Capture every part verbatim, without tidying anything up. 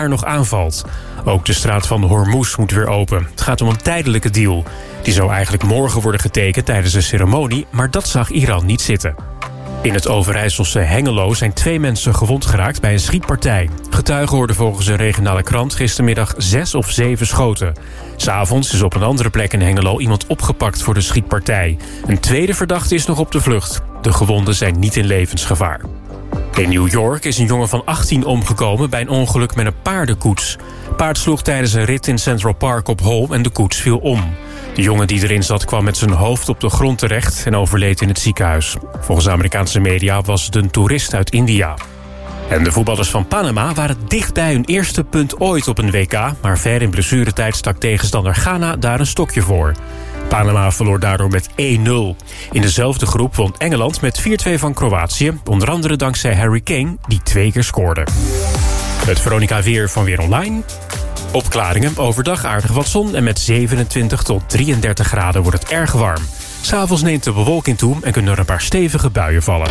nog aanvalt. Ook de straat van Hormuz moet weer open. Het gaat om een tijdelijke deal. Die zou eigenlijk morgen worden getekend tijdens de ceremonie, maar dat zag Iran niet zitten. In het Overijsselse Hengelo zijn twee mensen gewond geraakt bij een schietpartij. Getuigen hoorden volgens een regionale krant gistermiddag zes of zeven schoten. 'S Avonds is op een andere plek in Hengelo iemand opgepakt voor de schietpartij. Een tweede verdachte is nog op de vlucht. De gewonden zijn niet in levensgevaar. In New York is een jongen van achttien omgekomen bij een ongeluk met een paardenkoets. Het paard sloeg tijdens een rit in Central Park op hol en de koets viel om. De jongen die erin zat kwam met zijn hoofd op de grond terecht en overleed in het ziekenhuis. Volgens Amerikaanse media was het een toerist uit India. En de voetballers van Panama waren dicht bij hun eerste punt ooit op een W K... maar ver in blessuretijd stak tegenstander Ghana daar een stokje voor. Panama verloor daardoor met één nul. In dezelfde groep won Engeland met vier twee van Kroatië... onder andere dankzij Harry Kane, die twee keer scoorde. Het Veronica Weer van Weer Online. Opklaringen, overdag aardig wat zon... en met zevenentwintig tot drieëndertig graden wordt het erg warm. 'S Avonds neemt de bewolking toe en kunnen er een paar stevige buien vallen.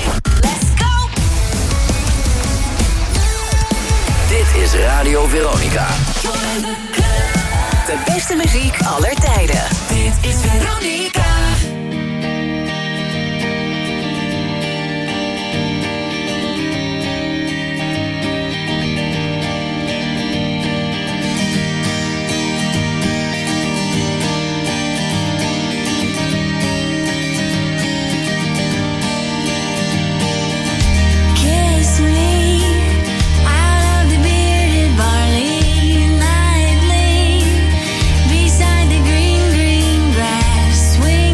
Dit is Radio Veronica. De beste muziek aller tijden. Dit is Veronica. Swing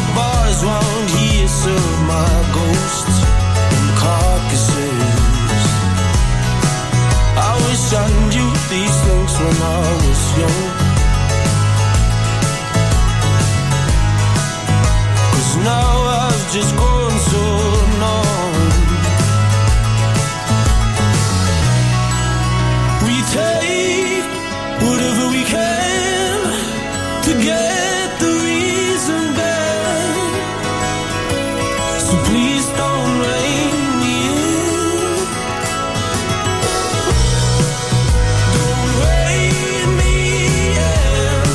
bars round here serve my ghosts and carcasses. I wish I knew these things when I was young, 'cause now I've just grown so numb. We take whatever we can to get the reason back, so please don't rein me in. Don't rein me in.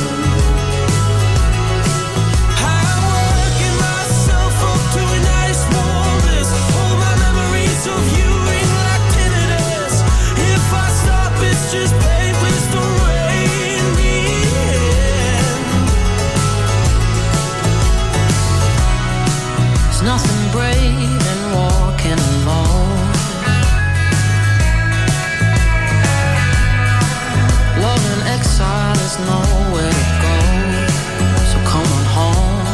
I'm working myself up to a nice warm bliss. All my memories of you ring like tinnitus. If I stop, it's just pain. Please don't rein me in. There's nothing brave in walking alone. Love in exile is nowhere to go, so come on home.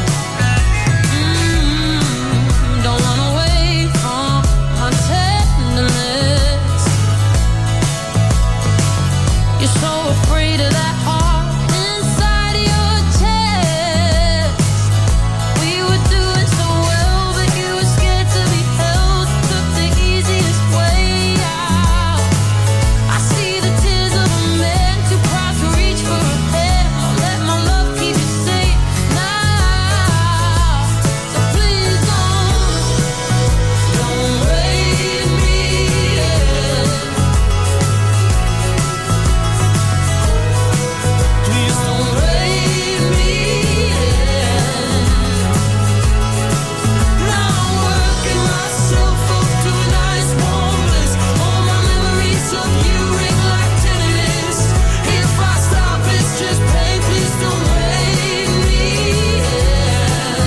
Mm, don't run away from my tenderness. You're so afraid of that heart inside your chest. We were doing so well, but you were scared to be held. Took the easiest way out. I see the tears of a man too proud to reach for a hand. I'll let my love keep you safe now. So please don't, don't rein me in. Please don't rein me in. Now I'm working myself up to a nice warm bliss. All my memories of you ring like tinnitus. If I stop, it's just pain. Please don't rein me in.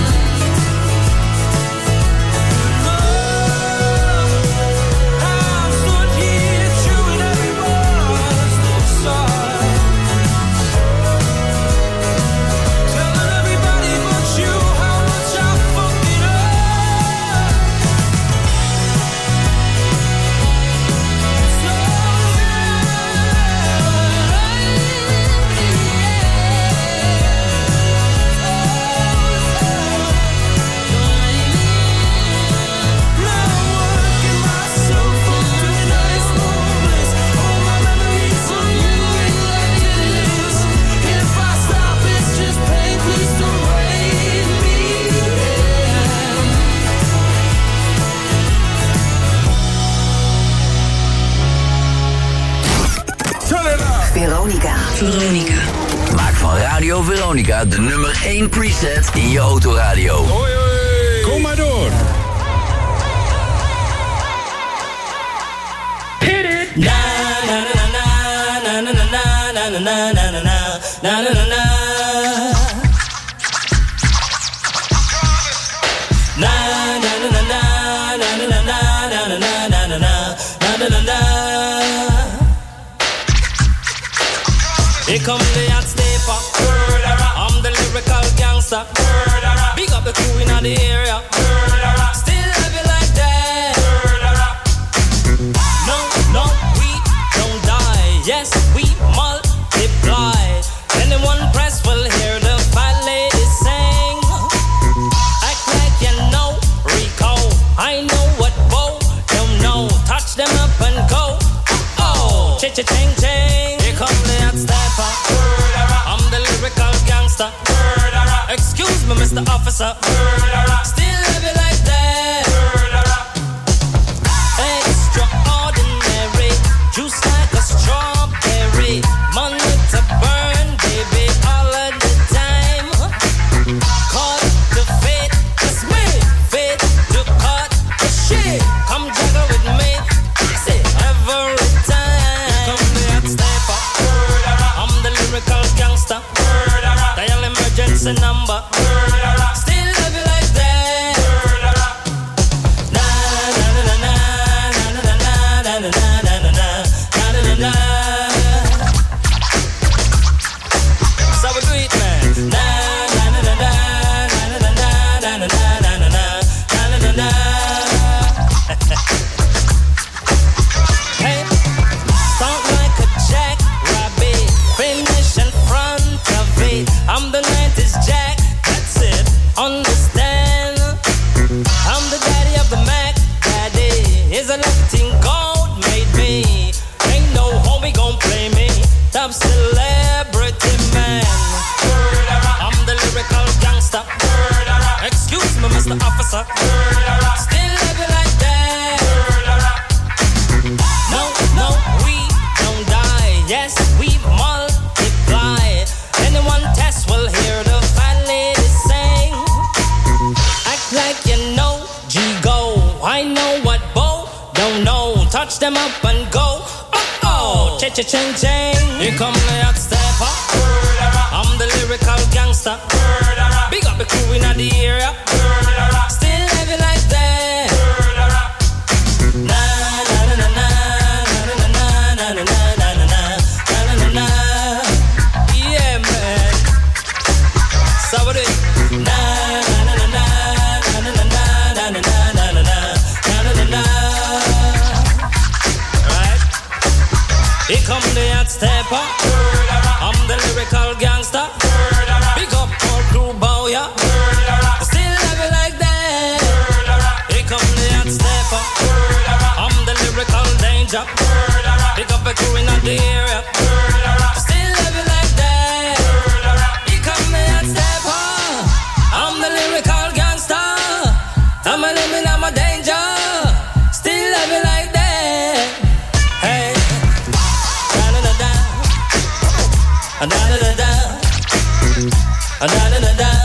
I've stood here chewing every bar's inside, telling everybody but you how much I fucked it up. Now I'm working myself up to a nice warm bliss. All my memories of you ring like tinnitus. If I stop, it's just pain. Please don't rein me in. Veronica. Veronica. Maak van Radio Veronica de nummer één preset in je autoradio. Kom maar door. Here come the hot stepper. I'm the lyrical gangster. Big up the crew in the area. Still heavy like that. No, no, we don't die. Yes, we multiply. Anyone press will hear the fat lady sing. Act like you know Rico. I know what Bo don't know. Touch them up and go. Oh, cha-cha-ching, ching. Here come the hot stepper. I'm the lyrical gangster. Excuse me, Mister Officer. Still heavy like that. Extraordinary. Juice like a strawberry. Money to burn, baby, all of the time. Caught the fate, it's me. Fate to cut the shit. Come juggle with me. Say every time. Come the hot stepper. I'm the lyrical gangster. Dial emergency number. Still heavy like that. officer. Still love you like that. No, no, we don't die. Yes, we multiply. Anyone test will hear the fat lady sing. Act like you know, G go. I know what Bo don't know. Touch them up and go. Oh oh, cha cha ching ching. Here come the hot stepper. I'm the lyrical gangster. Big up the crew in the area. Still love you like that. Na na na na na na na na na na na na na na. Yeah man. So what it? Na na na na na na na na na na na na na na. Right. Here come the hot stepper. I'm the lyrical gangster. Big up all crew bow ya. Still love you like that. Here come the hot stepper. I'm the lyrical danger. Big up the crew in the area. Still love you like that. Here come the hot stepper. I'm the lyrical gangster. I'm a living, I'm a danger. Still love you like that. Hey. Da da da da, da da da da.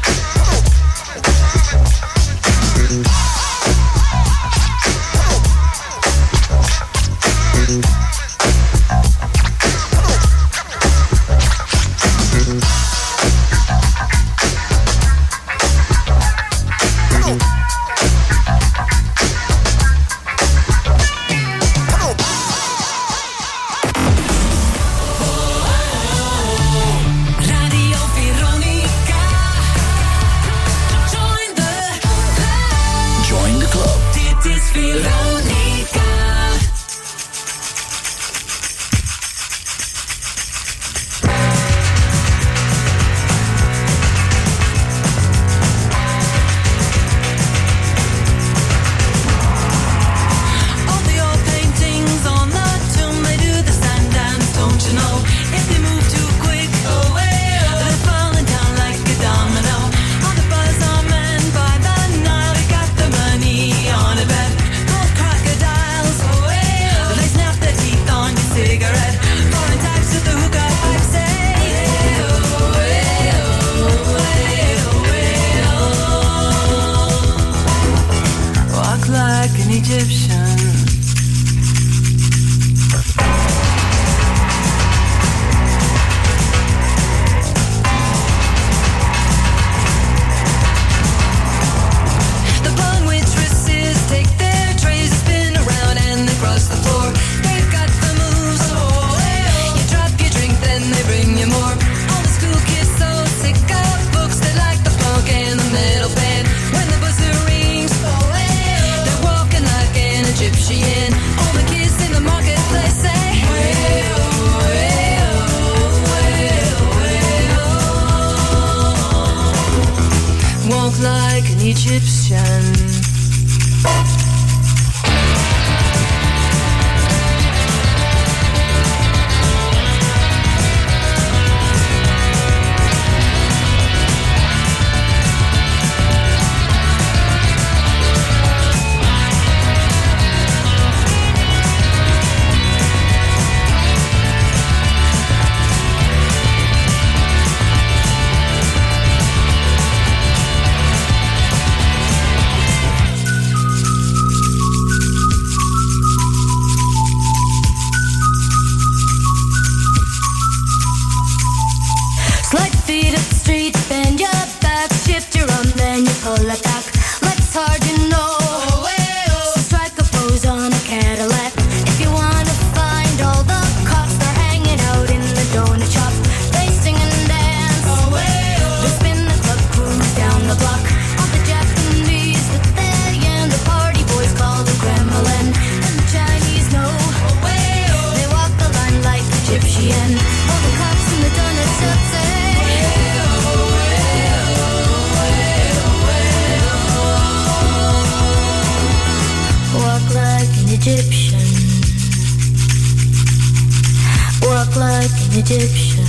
Egyptian.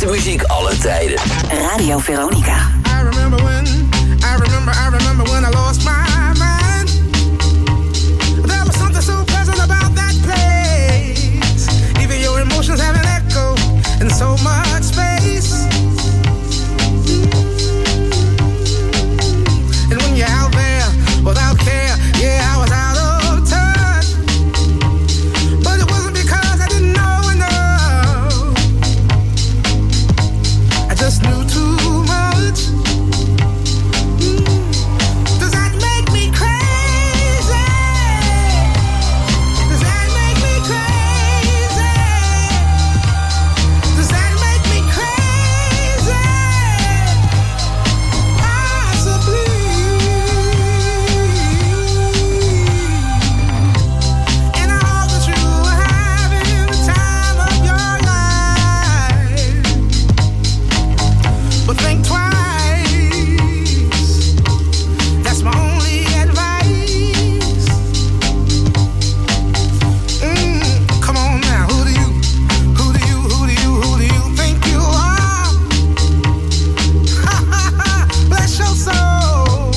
muziek aller tijden. Radio Veronica. I remember when, I remember, I remember when I lost my mind. There was something so pleasant about that place. Even your emotions have an echo in so much space. And when you're out there without care, yeah, I was out of touch. But it wasn't because I didn't know enough. I just knew too much. Does that make me crazy? Does that make me crazy? Does that make me crazy? Possibly. And I hope that you are having the time of your life. But think twice. That's my only advice. Mm, come on now, who do you, who do you, who do you, who do you think you are? Bless your soul.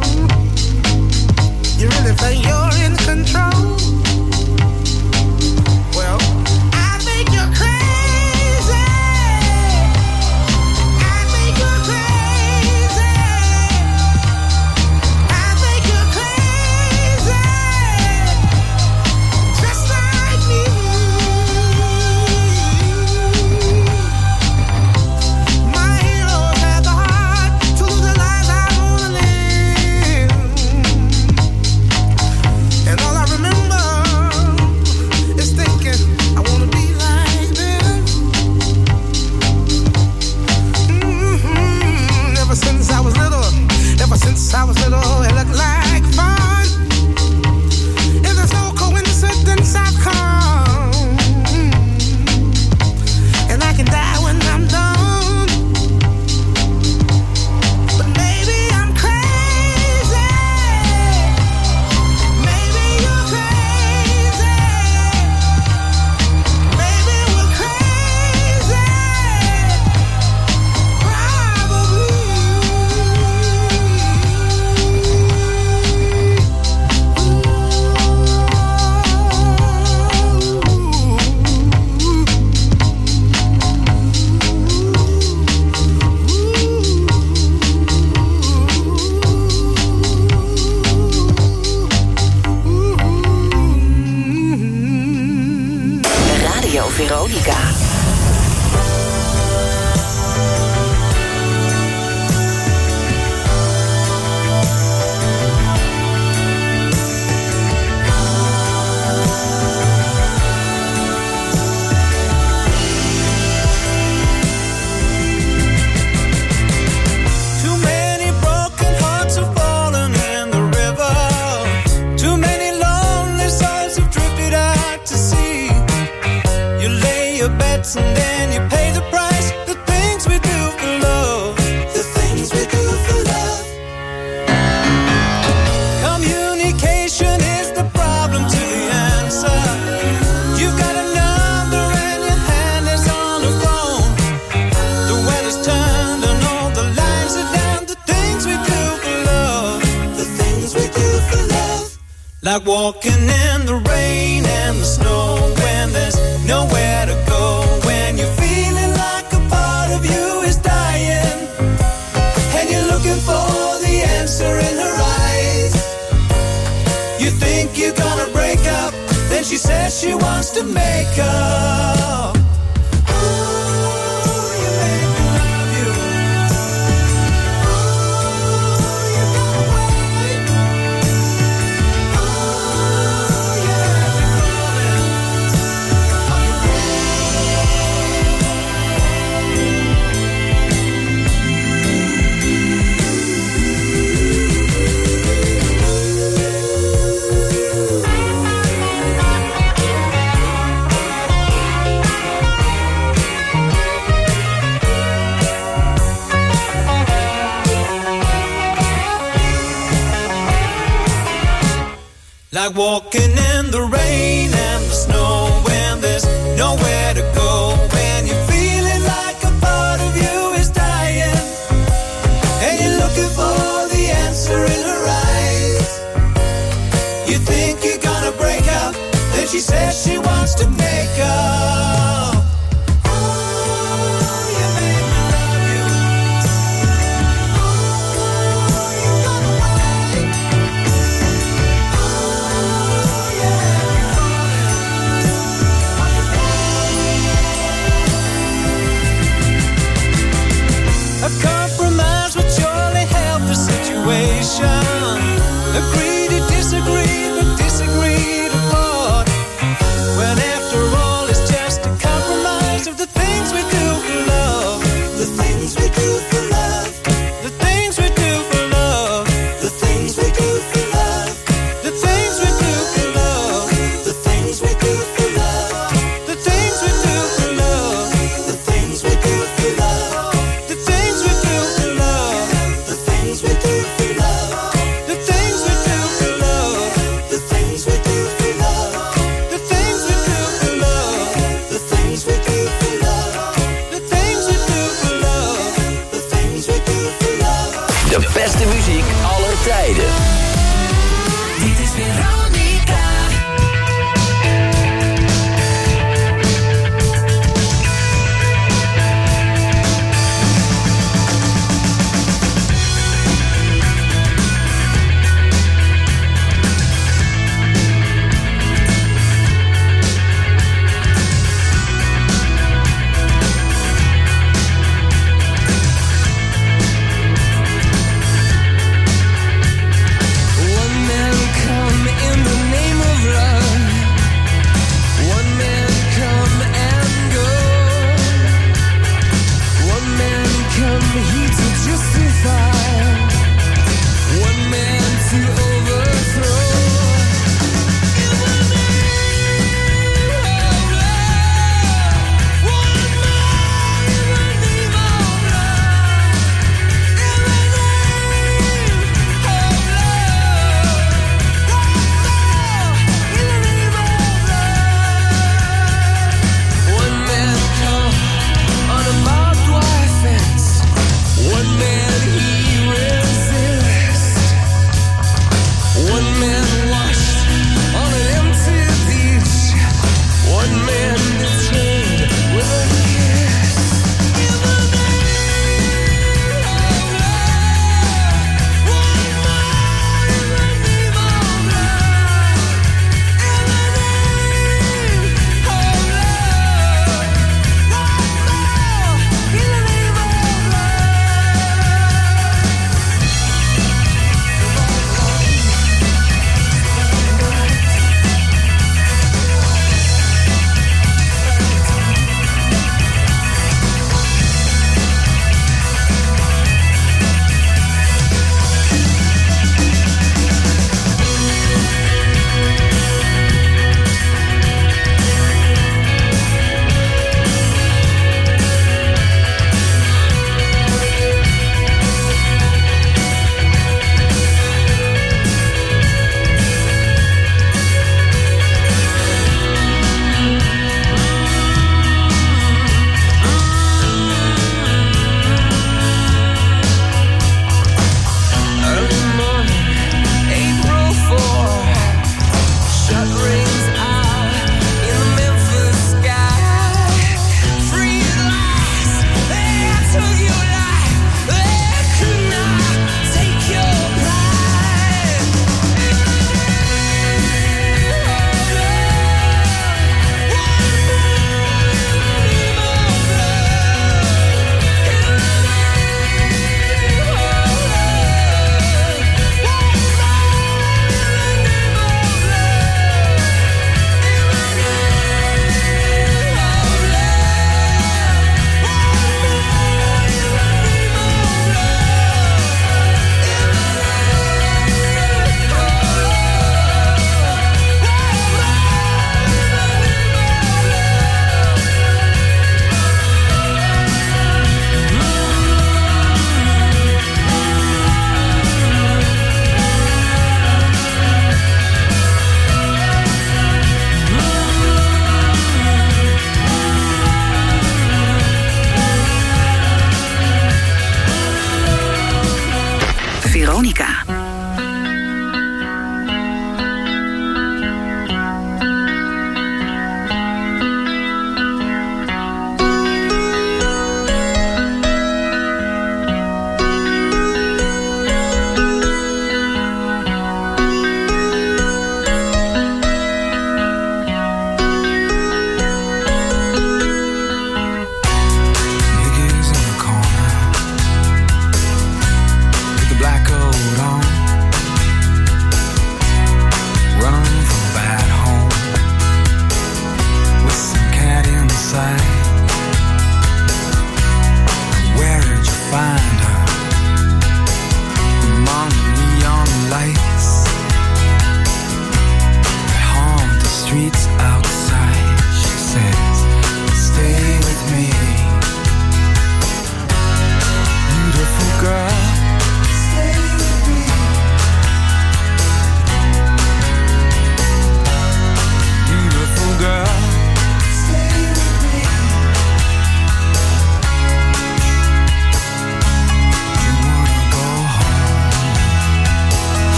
You really think you're in control? Well, I think you're crazy. I think you're crazy. I think you're crazy. Just like me. My heroes had the heart to lose the lives I wanna live. And all I remember is thinking I wanna be like them. Mhm. Ever since I was little, ever since I was little, it looked like fun. And there's no coincidence I've come. And I can die when I'm done. But maybe I'm crazy. Maybe you're crazy. Maybe we're crazy. Radio Veronica. Too many broken hearts have fallen in the river. Too many lonely souls have drifted out to sea. You lay your bets and then you pay the price. The things we do for love. The things we do for love. Communication is the problem to the answer. You've got a number and your hand is on the phone. The weather's turned and all the lines are down. The things we do for love. The things we do for love. Like walking in the rain and the snow when there's nowhere to go. When you're feeling like a part of you is dying. And you're looking for the answer in her eyes. You think you're gonna break up. Then she says she wants to make up. Ooh, you make me love you. Ooh, you gotta wait. Ooh, you have me falling. Like walking in the rain and the snow when there's nowhere to go. When you're feeling like a part and she says she wants to make up. A compromise would surely help the situation. Agree to disagree, but disagree to part. When after all it's just a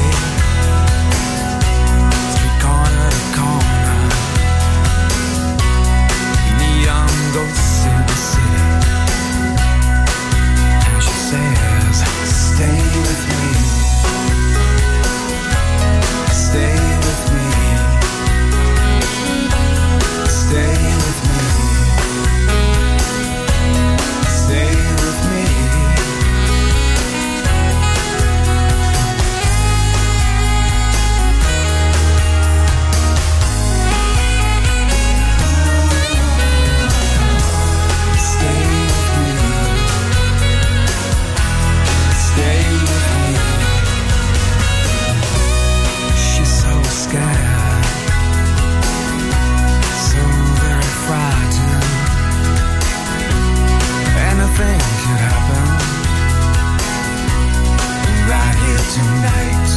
street corner to corner, neon ghosts in the city. And she says, stay with me, stay with me, stay with me, stay with me. Tonight,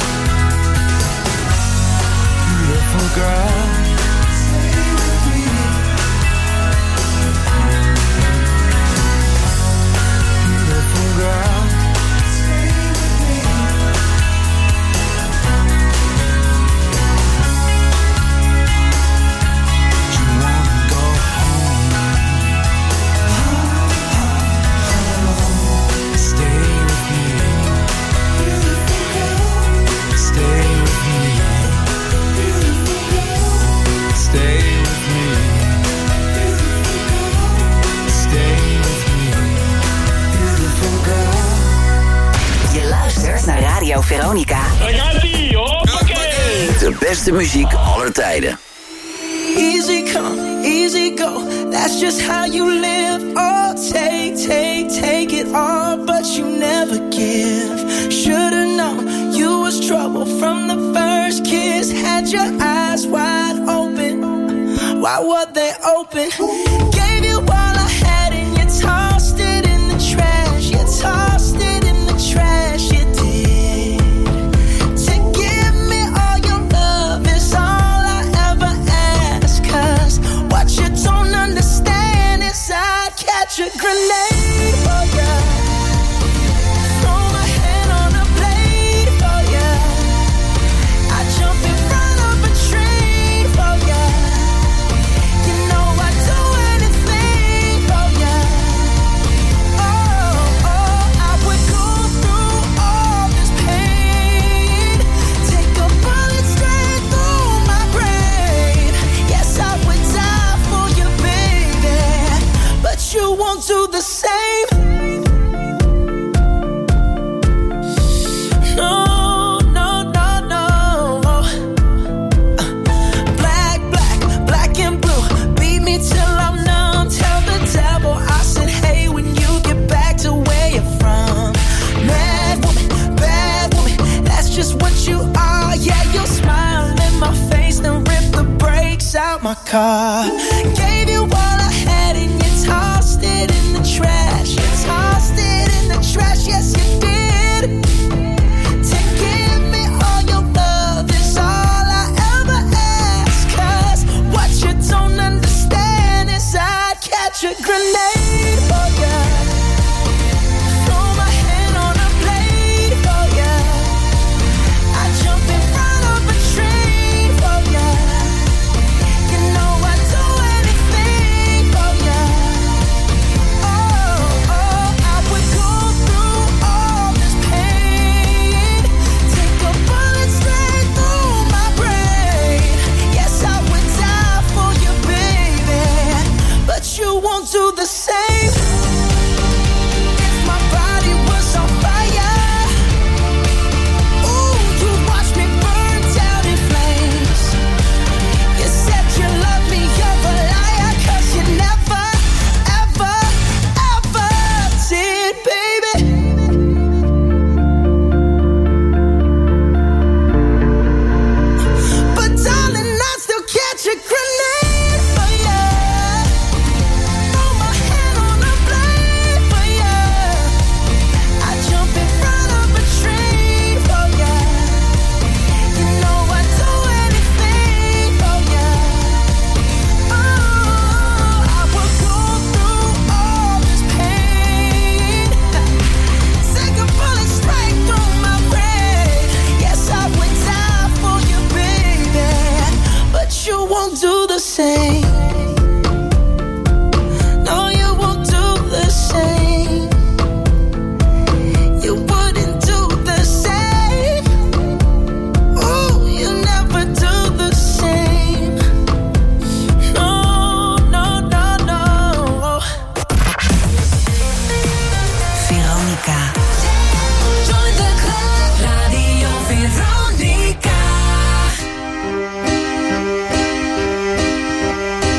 beautiful girl, stay with me. Beautiful girl, stay with me. You wanna go home? Stay with me. Stay with me. Stay with me. Stay with me. Beautiful girl. Je luistert naar Radio Veronica. De beste muziek aller tijden. Easy come, easy go. That's just how you live. Oh, take, take, take it all, but you never give. Should've known you was trouble from the first kiss. Had your eyes wide open. Why were they open? Gave you all I had and you tossed it in the trash. You tossed it in the trash. You did. To give me all your love is all I ever ask. 'Cause what you don't understand is I'd catch a grenade for you. Throw my hand on a blade for you. I jump in front of a train for you. You know I'd do anything for you. Oh, oh, I would go through all this pain. Take a bullet straight through my brain. Yes, I would die for you, baby. But you won't do the same. No, no, no, no. Uh, Black, black, black and blue. Beat me till I'm numb. Tell the devil I said, hey, when you get back to where you're from. Mad woman, bad woman, that's just what you are. Yeah, you'll smile in my face, then rip the brakes out my car. Gave you all I had and you tossed it in the trash. You tossed it in the trash, yes you did. To give me all your love is all I ever ask. 'Cause what you don't understand is I'd catch a grenade for you. Throw my hand on a blade for you. I jump in front of a train for you. You know I'd do anything for you. Oh, oh, I would go through all same. No, you won't do the same. You wouldn't do the same. Oh, you never do the same. No, no, no, no. Veronica. Join the club. Radio Veronica.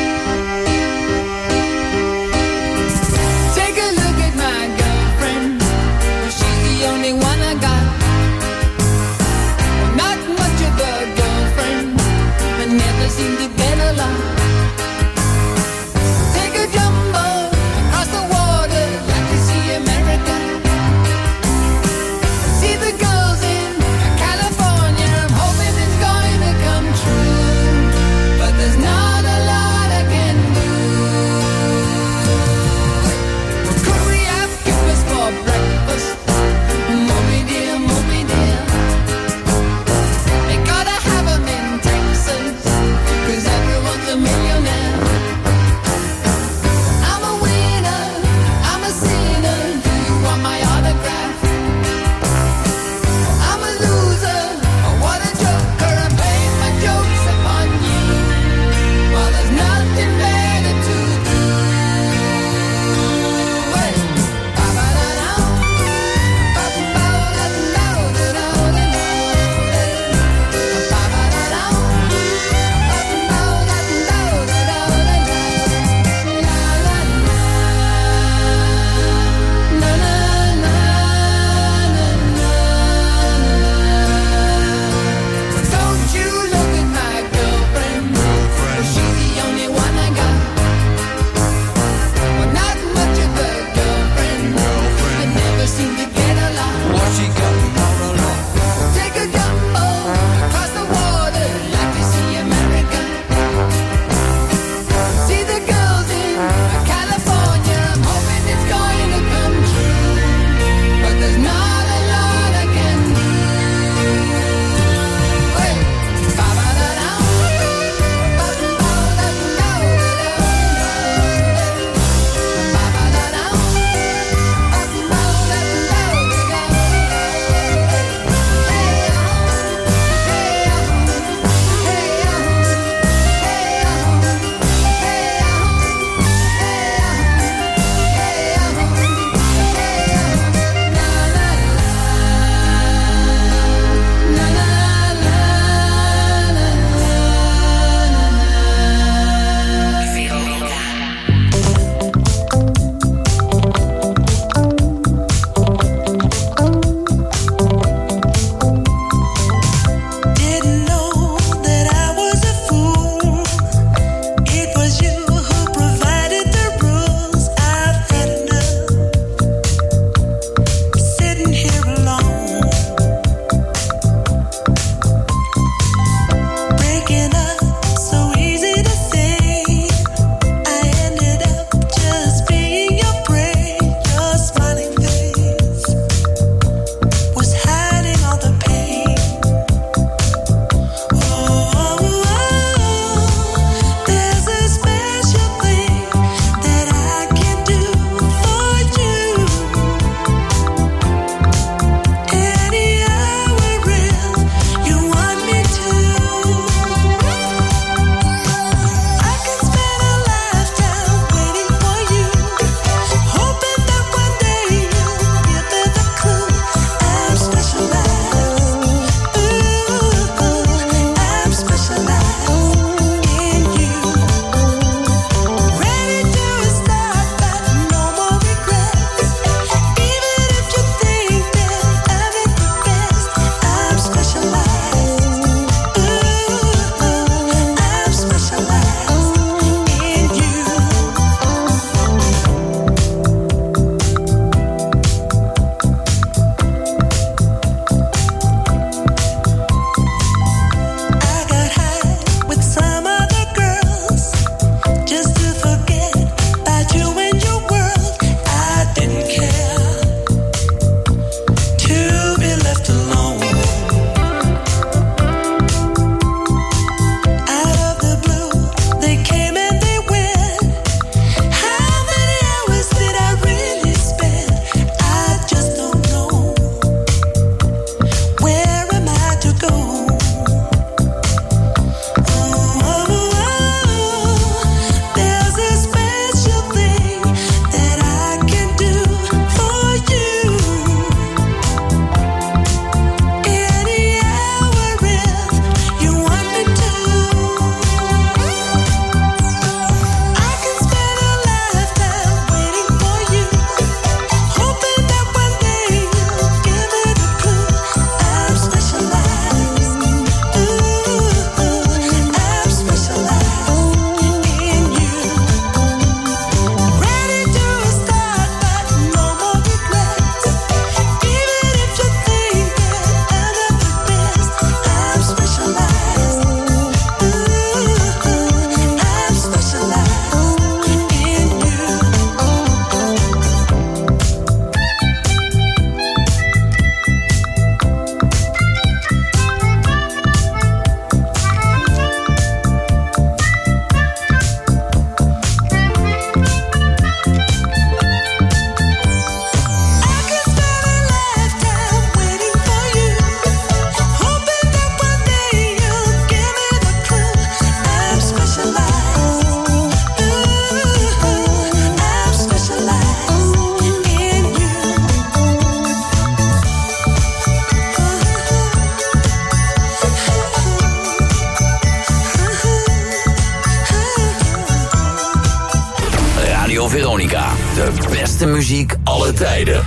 De beste muziek alle tijden.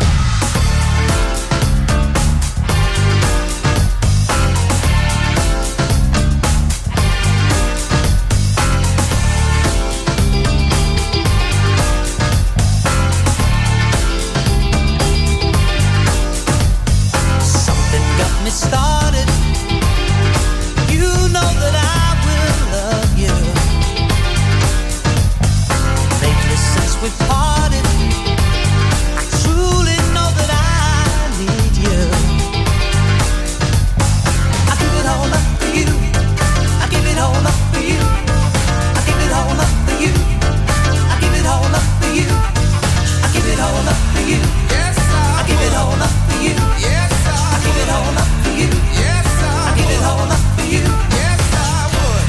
Something got me started. You know that I will love you. Lately since we parted, I truly know that I need you. I give it all up for you. I give it all up for you. I give it all up for you. I give it all up for you. I give it all up for you. Yes, I give it all up for you. Yes, I give it all up for you. Yes, I give it all up for you. Yes, I would.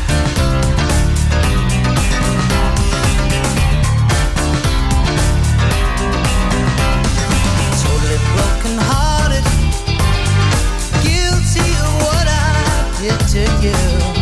Totally broken hearted, guilty of what I did to you.